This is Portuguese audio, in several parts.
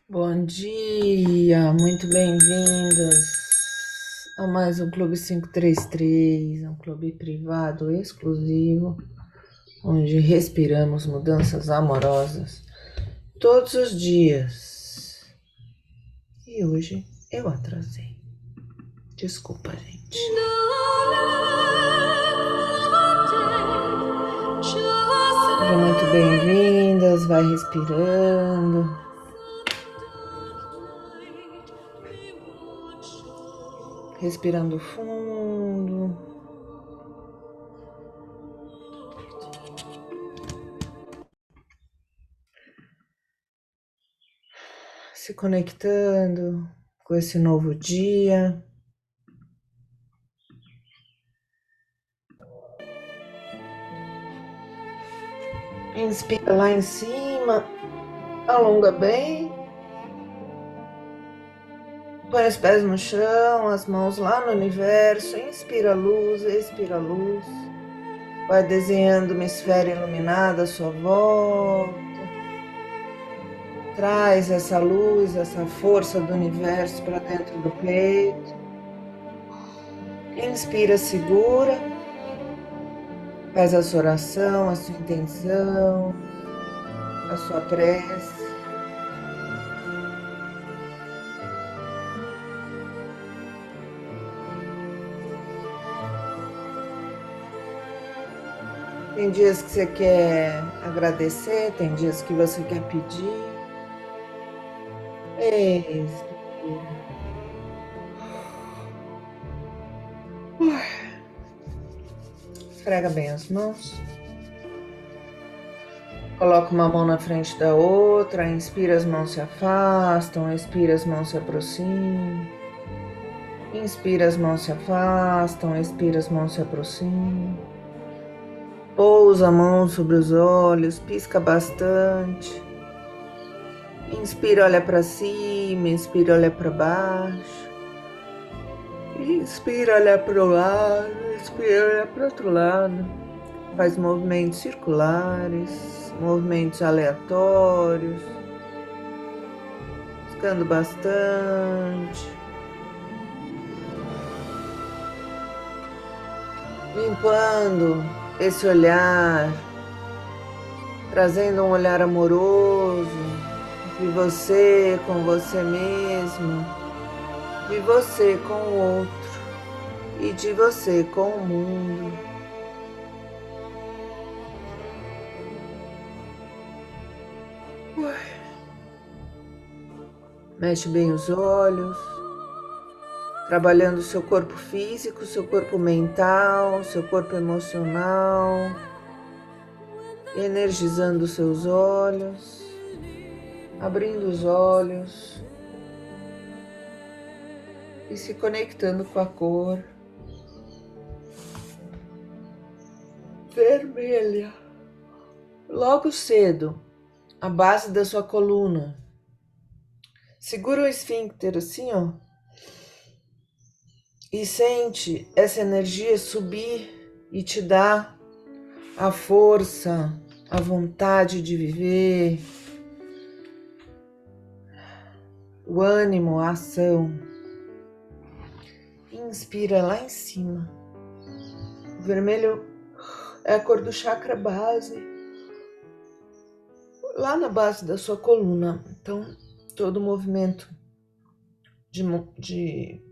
Bom dia, muito bem-vindos a mais um Clube 533, um clube privado exclusivo, onde respiramos mudanças amorosas todos os dias. E hoje eu atrasei. Desculpa, gente. Sejam muito bem-vindas, vai respirando. Respirando fundo. Se conectando com esse novo dia. Inspira lá em cima, alonga bem. Põe os pés no chão, as mãos lá no universo. Inspira luz, expira luz. Vai desenhando uma esfera iluminada à sua volta. Traz essa luz, essa força do universo para dentro do peito. Inspira, segura. Faz a sua oração, a sua intenção, a sua prece. Tem dias que você quer agradecer, tem dias que você quer pedir. Expira. Esfrega bem as mãos. Coloca uma mão na frente da outra. Inspira, as mãos se afastam. Expira, as mãos se aproximam. Inspira, as mãos se afastam. Expira, as mãos se aproximam. Pousa a mão sobre os olhos. Pisca bastante. Inspira, olha para cima. Inspira, olha para baixo. Inspira, olha para o lado. Inspira, olha para o outro lado. Faz movimentos circulares, movimentos aleatórios. Piscando bastante. Limpando esse olhar. Trazendo um olhar amoroso de você com você mesmo, de você com o outro e de você com o mundo. Mexe bem os olhos, trabalhando o seu corpo físico, seu corpo mental, seu corpo emocional, energizando os seus olhos, abrindo os olhos e se conectando com a cor vermelha. Logo cedo, a base da sua coluna. Segura o esfíncter assim, ó. E sente essa energia subir e te dar a força, a vontade de viver, o ânimo, a ação. Inspira lá em cima. O vermelho é a cor do chakra base, lá na base da sua coluna. Então, todo o movimento de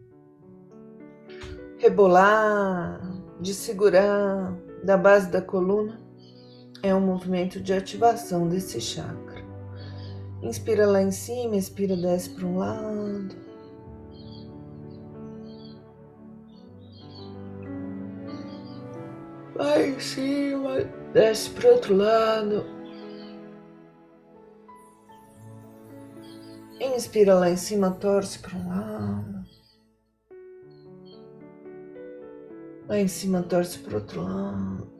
rebolar, de segurar da base da coluna é um movimento de ativação desse chakra. Inspira lá em cima, expira, desce para um lado. Vai em cima, desce para o outro lado. Inspira lá em cima, torce para um lado. Lá em cima, torce para o outro lado.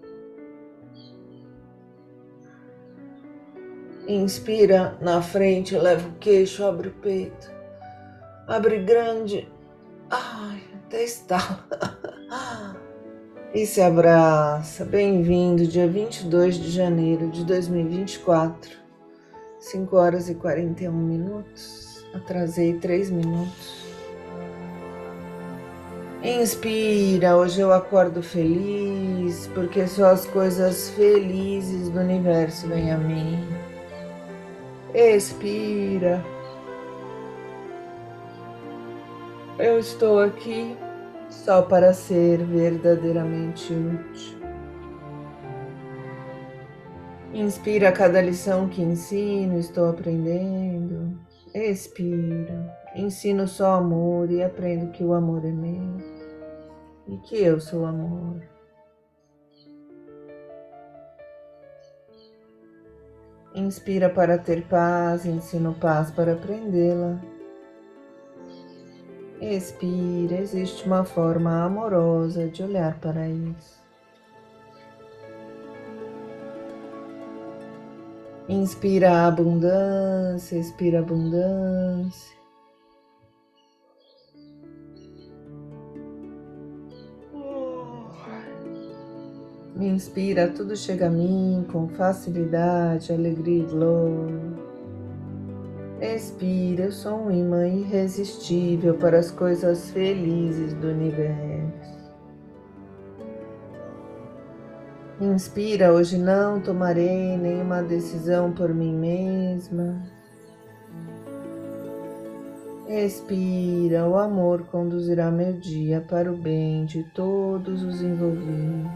Inspira na frente, leva o queixo, abre o peito. Abre grande. Ai, até está. E se abraça. Bem-vindo, dia 22 de janeiro de 2024. 5 horas e 41 minutos. Atrasei 3 minutos. Inspira, hoje eu acordo feliz, porque só as coisas felizes do universo vêm a mim. Expira. Eu estou aqui só para ser verdadeiramente útil. Inspira, cada lição que ensino, estou aprendendo. Expira. Ensino só amor e aprendo que o amor é meu e que eu sou amor. Inspira para ter paz, ensino paz para aprendê-la. Expira, existe uma forma amorosa de olhar para isso. Inspira a abundância, expira a abundância. Me inspira, tudo chega a mim com facilidade, alegria e glória. Expira, eu sou um imã irresistível para as coisas felizes do universo. Inspira, hoje não tomarei nenhuma decisão por mim mesma. Expira, o amor conduzirá meu dia para o bem de todos os envolvidos.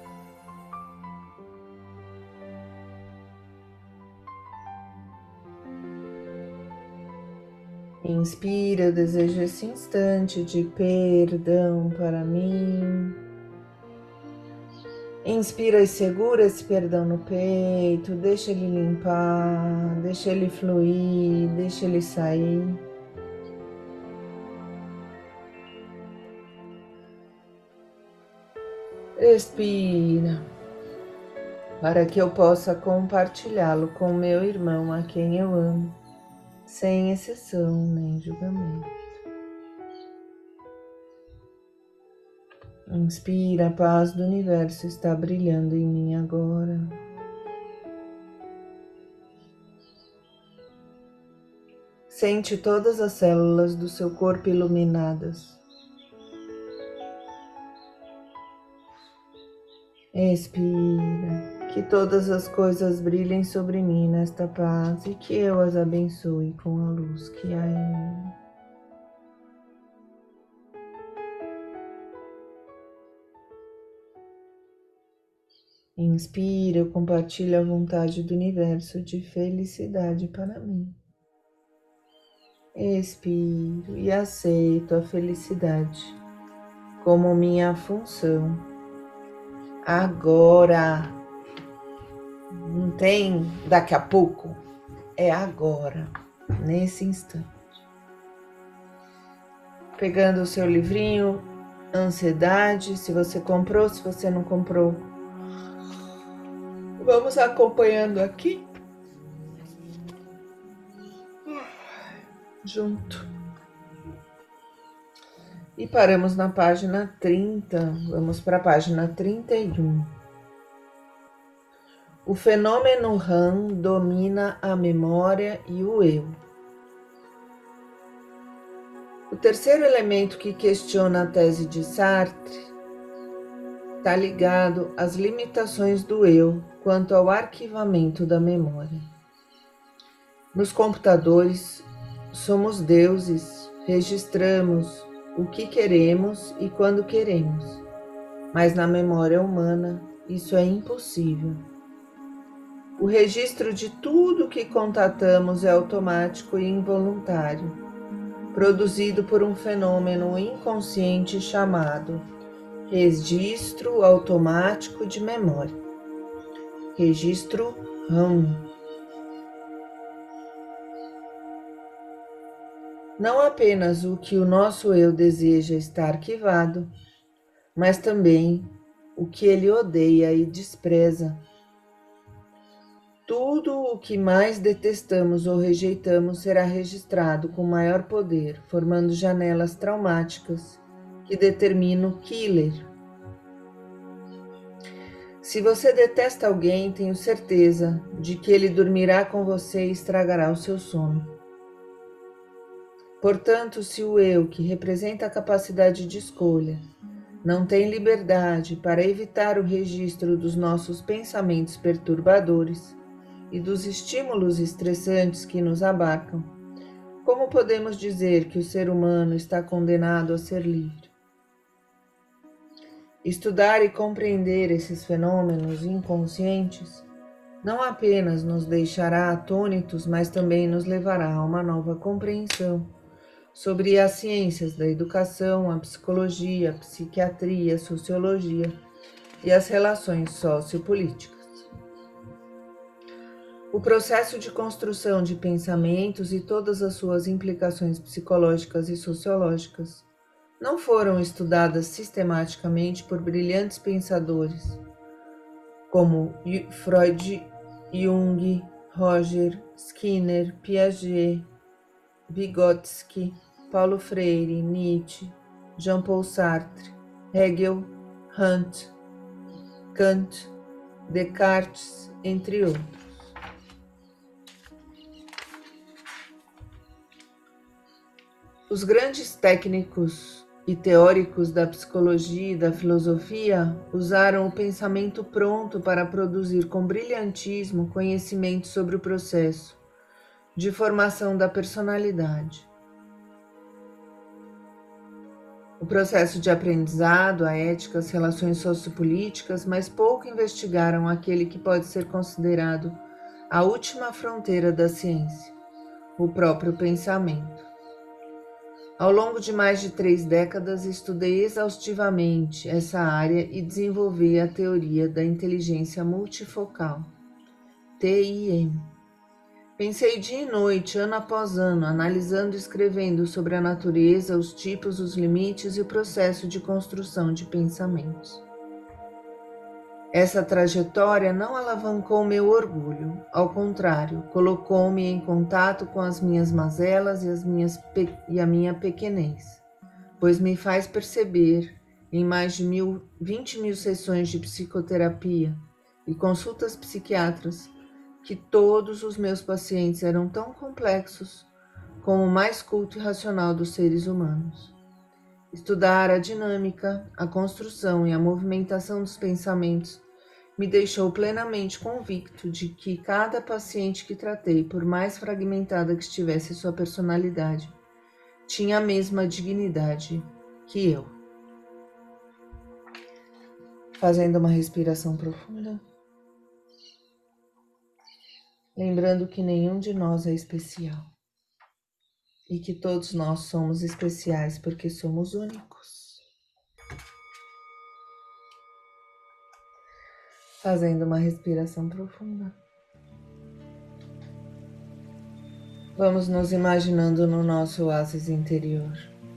Inspira, eu desejo esse instante de perdão para mim. Inspira e segura esse perdão no peito, deixa ele limpar, deixa ele fluir, deixa ele sair. Expira, para que eu possa compartilhá-lo com meu irmão a quem eu amo, sem exceção nem julgamento. Inspira, a paz do universo está brilhando em mim agora. Sente todas as células do seu corpo iluminadas. Expira, que todas as coisas brilhem sobre mim nesta paz e que eu as abençoe com a luz que há em mim. Inspira, eu compartilho a vontade do universo de felicidade para mim. Expiro e aceito a felicidade como minha função. Agora, não tem daqui a pouco, é agora, nesse instante. Pegando o seu livrinho, ansiedade, se você comprou, se você não comprou. Vamos acompanhando aqui. Junto. E paramos na página 30. Vamos para a página 31. O fenômeno RAM domina a memória e o eu. O terceiro elemento que questiona a tese de Sartre está ligado às limitações do eu quanto ao arquivamento da memória. Nos computadores, somos deuses, registramos o que queremos e quando queremos, mas na memória humana isso é impossível. O registro de tudo que contatamos é automático e involuntário, produzido por um fenômeno inconsciente chamado registro automático de memória, registro RAM. Não apenas o que o nosso eu deseja está arquivado, mas também o que ele odeia e despreza. Tudo o que mais detestamos ou rejeitamos será registrado com maior poder, formando janelas traumáticas que determinam o killer. Se você detesta alguém, tenho certeza de que ele dormirá com você e estragará o seu sono. Portanto, se o eu, que representa a capacidade de escolha, não tem liberdade para evitar o registro dos nossos pensamentos perturbadores e dos estímulos estressantes que nos abarcam, como podemos dizer que o ser humano está condenado a ser livre? Estudar e compreender esses fenômenos inconscientes não apenas nos deixará atônitos, mas também nos levará a uma nova compreensão sobre as ciências da educação, a psicologia, a psiquiatria, a sociologia e as relações sociopolíticas. O processo de construção de pensamentos e todas as suas implicações psicológicas e sociológicas não foram estudadas sistematicamente por brilhantes pensadores como Freud, Jung, Roger, Skinner, Piaget, Vygotsky, Paulo Freire, Nietzsche, Jean-Paul Sartre, Hegel, Kant, Descartes, entre outros. Os grandes técnicos e teóricos da psicologia e da filosofia usaram o pensamento pronto para produzir com brilhantismo conhecimento sobre o processo de formação da personalidade. O processo de aprendizado, a ética, as relações sociopolíticas, mas pouco investigaram aquele que pode ser considerado a última fronteira da ciência, o próprio pensamento. Ao longo de mais de 3 décadas, estudei exaustivamente essa área e desenvolvi a teoria da inteligência multifocal, TIM. Pensei dia e noite, ano após ano, analisando e escrevendo sobre a natureza, os tipos, os limites e o processo de construção de pensamentos. Essa trajetória não alavancou meu orgulho, ao contrário, colocou-me em contato com as minhas mazelas e a minha pequenez, pois me faz perceber, em mais de 20 mil sessões de psicoterapia e consultas psiquiátricas, que todos os meus pacientes eram tão complexos como o mais culto e racional dos seres humanos. Estudar a dinâmica, a construção e a movimentação dos pensamentos me deixou plenamente convicto de que cada paciente que tratei, por mais fragmentada que estivesse sua personalidade, tinha a mesma dignidade que eu. Fazendo uma respiração profunda, lembrando que nenhum de nós é especial e que todos nós somos especiais porque somos únicos. Fazendo uma respiração profunda, vamos nos imaginando no nosso oásis interior.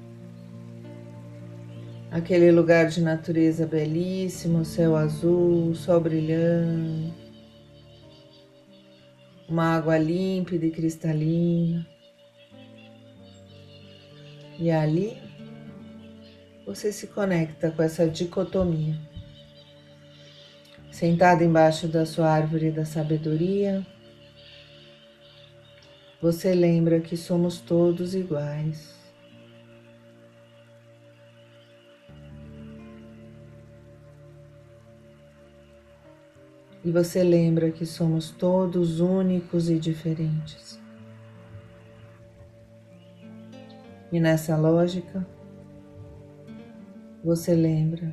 Aquele lugar de natureza belíssimo, céu azul, sol brilhando, uma água límpida e cristalina. E ali você se conecta com essa dicotomia. Sentado embaixo da sua árvore da sabedoria, você lembra que somos todos iguais. E você lembra que somos todos únicos e diferentes. E nessa lógica, você lembra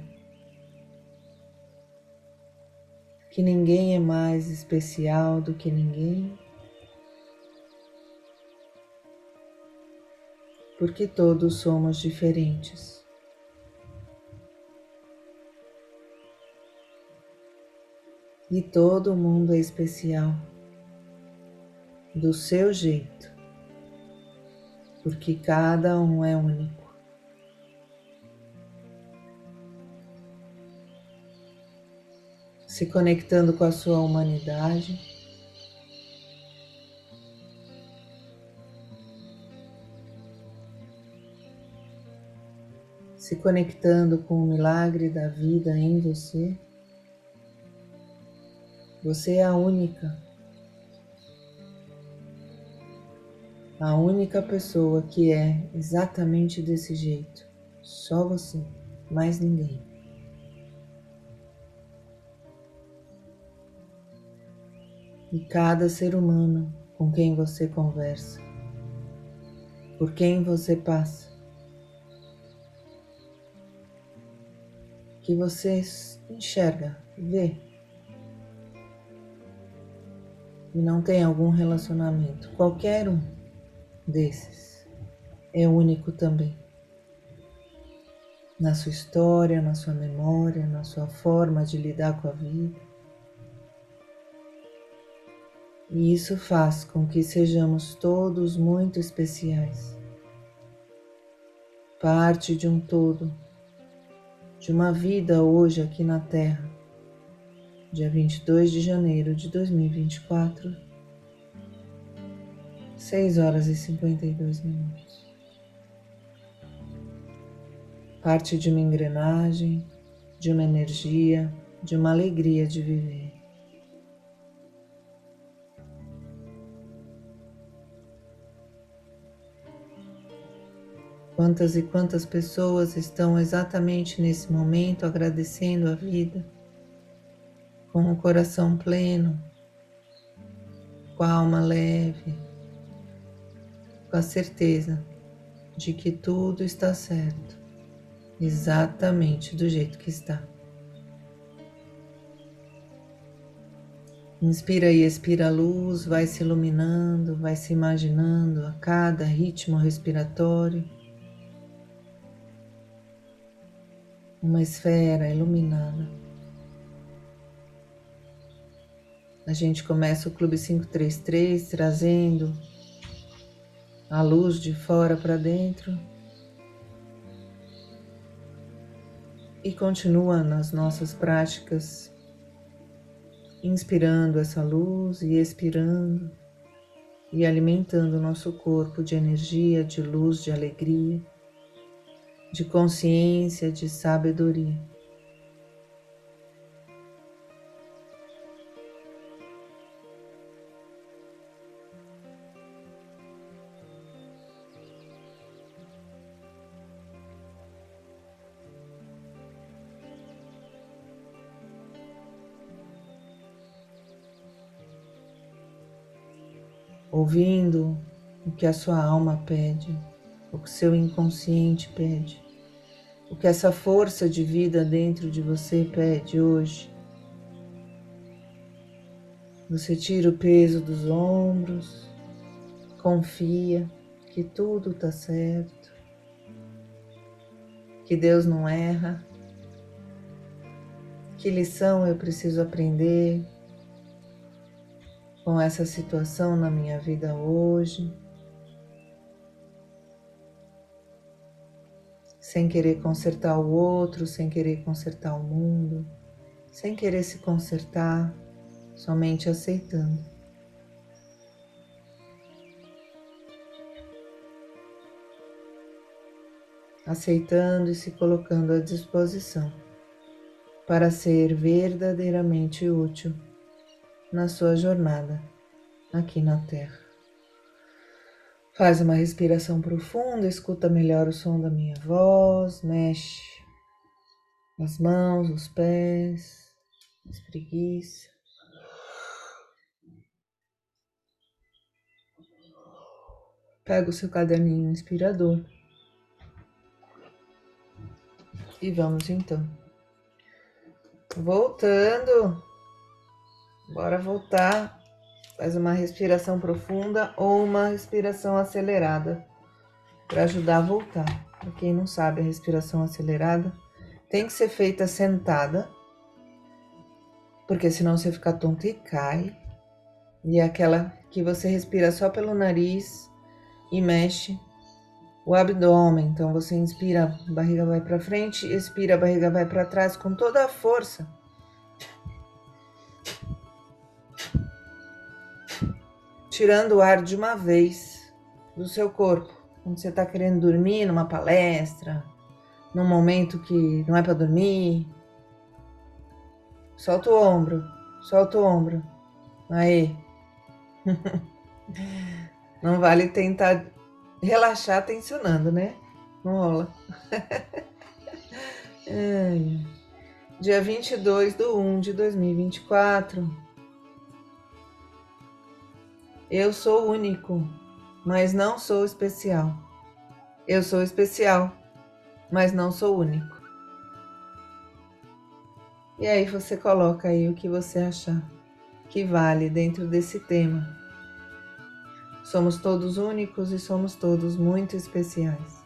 que ninguém é mais especial do que ninguém, porque todos somos diferentes. E todo mundo é especial do seu jeito, porque cada um é único. Se conectando com a sua humanidade, se conectando com o milagre da vida em você. Você é a única. A única pessoa que é exatamente desse jeito. Só você, mais ninguém. E cada ser humano com quem você conversa, por quem você passa, que você enxerga, vê, e não tem algum relacionamento, qualquer um desses é único também. Na sua história, na sua memória, na sua forma de lidar com a vida. E isso faz com que sejamos todos muito especiais. Parte de um todo, de uma vida hoje aqui na Terra, dia 22 de janeiro de 2024, 6 horas e 52 minutos. Parte de uma engrenagem, de uma energia, de uma alegria de viver. Quantas e quantas pessoas estão exatamente nesse momento agradecendo a vida, com o coração pleno, com a alma leve, com a certeza de que tudo está certo, exatamente do jeito que está. Inspira e expira a luz, vai se iluminando, vai se imaginando a cada ritmo respiratório. Uma esfera iluminada. A gente começa o Clube 533 trazendo a luz de fora para dentro e continua nas nossas práticas, inspirando essa luz e expirando e alimentando o nosso corpo de energia, de luz, de alegria, de consciência, de sabedoria. Ouvindo o que a sua alma pede, o que o seu inconsciente pede, o que essa força de vida dentro de você pede hoje. Você tira o peso dos ombros, confia que tudo está certo, que Deus não erra, que lição eu preciso aprender com essa situação na minha vida hoje, sem querer consertar o outro, sem querer consertar o mundo, sem querer se consertar, somente aceitando. Aceitando e se colocando à disposição para ser verdadeiramente útil na sua jornada aqui na Terra. Faz uma respiração profunda, escuta melhor o som da minha voz, mexe as mãos, os pés, espreguiça. Pega o seu caderninho inspirador e vamos então. Voltando, bora voltar. Faz uma respiração profunda ou uma respiração acelerada para ajudar a voltar. Para quem não sabe, a respiração acelerada tem que ser feita sentada, porque senão você fica tonto e cai. E é aquela que você respira só pelo nariz e mexe o abdômen. Então você inspira, a barriga vai para frente, expira, a barriga vai para trás com toda a força. Tirando o ar de uma vez do seu corpo. Quando você está querendo dormir numa palestra, num momento que não é para dormir, solta o ombro, solta o ombro. Aí. Não vale tentar relaxar tensionando, né? Não rola. Dia 22/1/2024. Eu sou único, mas não sou especial. Eu sou especial, mas não sou único. E aí você coloca aí o que você achar que vale dentro desse tema. Somos todos únicos e somos todos muito especiais.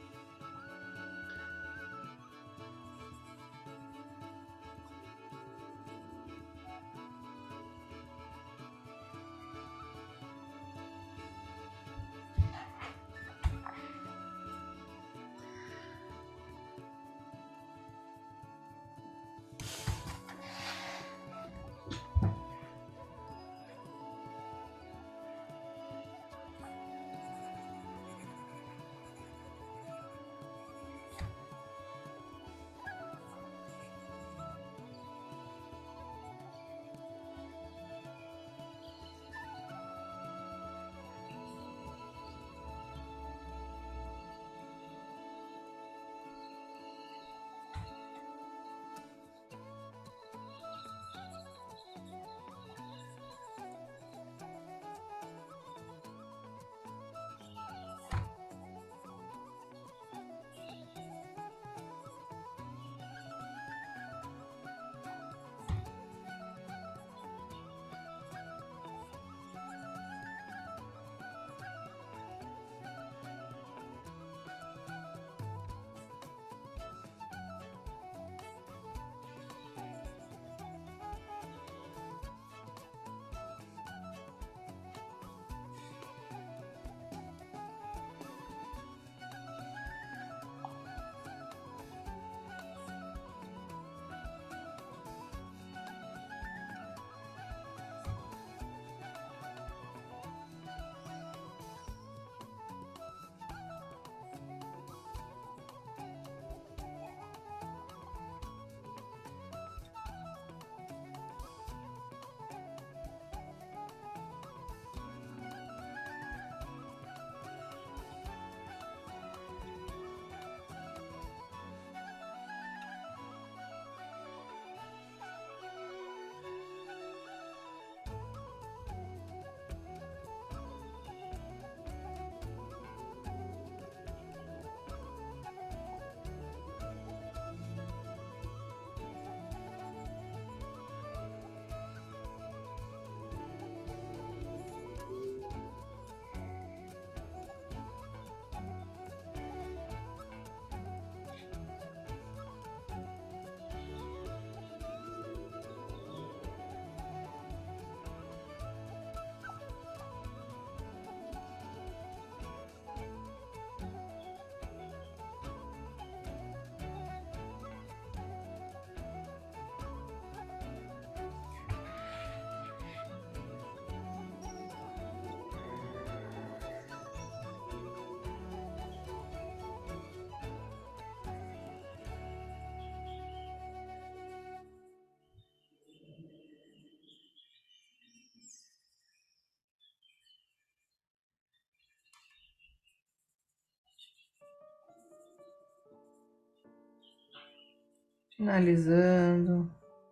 Finalizando.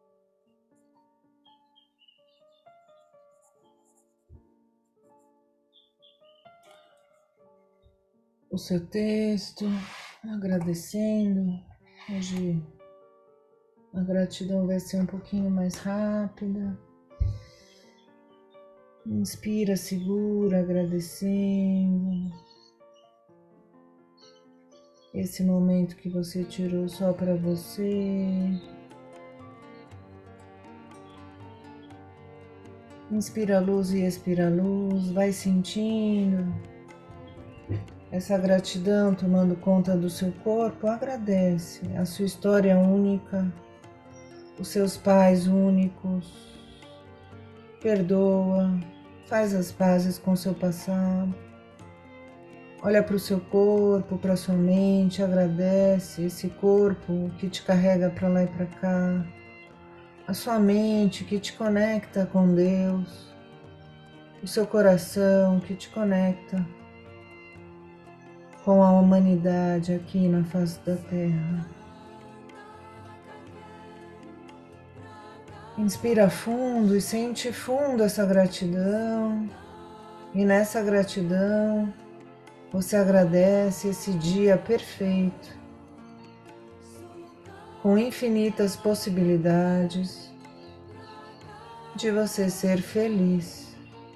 O seu texto, agradecendo. Hoje a gratidão vai ser um pouquinho mais rápida. Inspira, segura, agradecendo. Esse momento que você tirou só para você. Inspira a luz e expira a luz, vai sentindo essa gratidão tomando conta do seu corpo. Agradece a sua história única, os seus pais únicos. Perdoa, faz as pazes com seu passado. Olha para o seu corpo, para sua mente, agradece esse corpo que te carrega para lá e para cá, a sua mente que te conecta com Deus, o seu coração que te conecta com a humanidade aqui na face da Terra. Inspira fundo e sente fundo essa gratidão. E nessa gratidão, você agradece esse dia perfeito, com infinitas possibilidades de você ser feliz.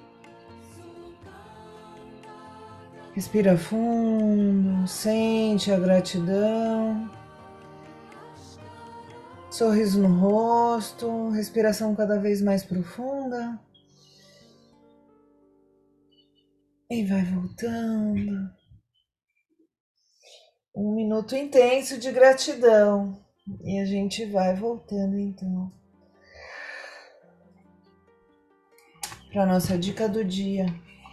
Respira fundo, sente a gratidão. Sorriso no rosto, respiração cada vez mais profunda. E vai voltando. Um minuto intenso de gratidão. E a gente vai voltando então para nossa dica do dia.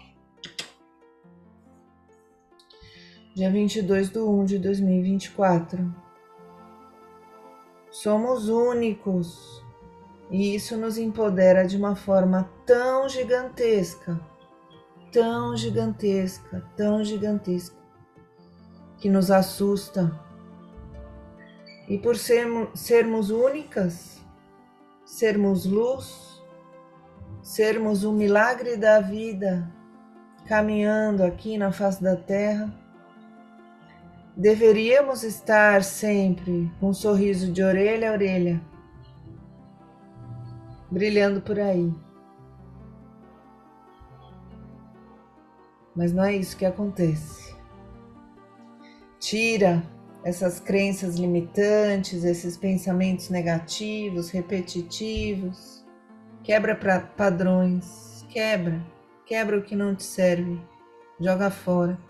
Dia 22/1/2024. Somos únicos e isso nos empodera de uma forma tão gigantesca, tão gigantesca, tão gigantesca, que nos assusta. E por sermos únicas, sermos luz, sermos um milagre da vida, caminhando aqui na face da Terra, deveríamos estar sempre com um sorriso de orelha a orelha, brilhando por aí. Mas não é isso que acontece. Tira essas crenças limitantes, esses pensamentos negativos, repetitivos, quebra padrões, quebra o que não te serve, joga fora.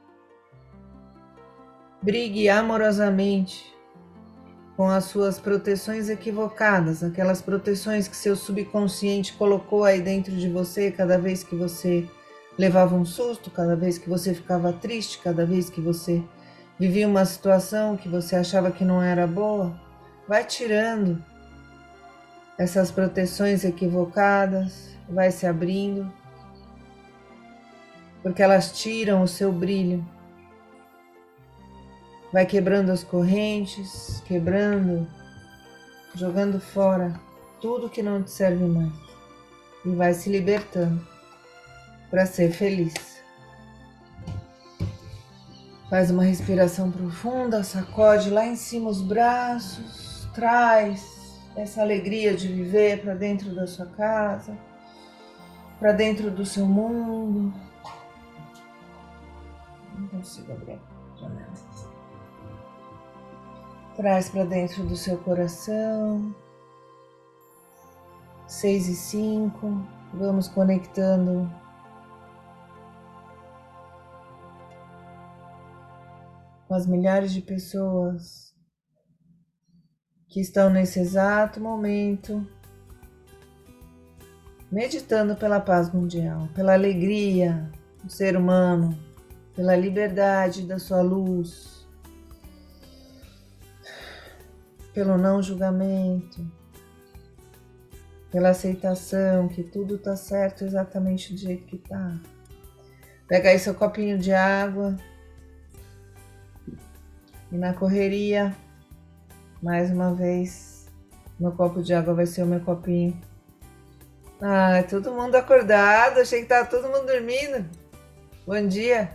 Brigue amorosamente com as suas proteções equivocadas, aquelas proteções que seu subconsciente colocou aí dentro de você cada vez que você levava um susto, cada vez que você ficava triste, cada vez que você vivia uma situação que você achava que não era boa. Vai tirando essas proteções equivocadas, vai se abrindo, porque elas tiram o seu brilho. Vai quebrando as correntes, jogando fora tudo que não te serve mais e vai se libertando para ser feliz. Faz uma respiração profunda, sacode lá em cima os braços, traz essa alegria de viver para dentro da sua casa, para dentro do seu mundo. Não consigo abrir a janela. Traz para dentro do seu coração. 6 e 5. Vamos conectando com as milhares de pessoas que estão nesse exato momento meditando pela paz mundial, pela alegria do ser humano, pela liberdade da sua luz, pelo não julgamento, pela aceitação que tudo está certo exatamente do jeito que está. Pega aí seu copinho de água e na correria, mais uma vez, meu copo de água vai ser o meu copinho. Ah, todo mundo acordado, achei que estava todo mundo dormindo. Bom dia.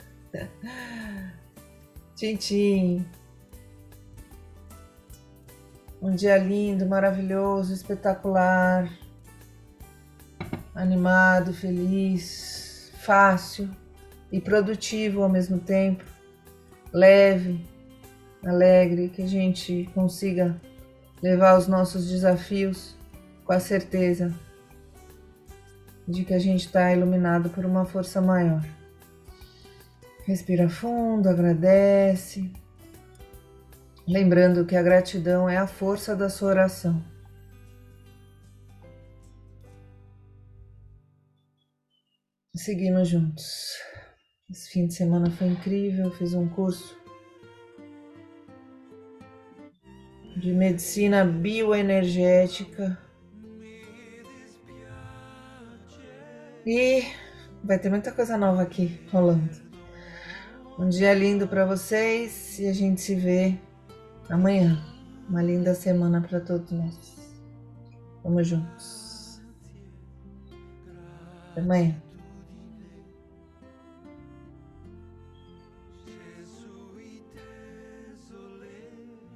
Tchim. Um dia lindo, maravilhoso, espetacular, animado, feliz, fácil e produtivo ao mesmo tempo, leve, alegre, que a gente consiga levar os nossos desafios com a certeza de que a gente está iluminado por uma força maior. Respira fundo, agradece. Lembrando que a gratidão é a força da sua oração. Seguimos juntos. Esse fim de semana foi incrível, fiz um curso de medicina bioenergética E vai ter muita coisa nova aqui rolando. Um dia lindo para vocês e a gente se vê amanhã. Uma linda semana para todos nós. Vamos juntos. Até amanhã.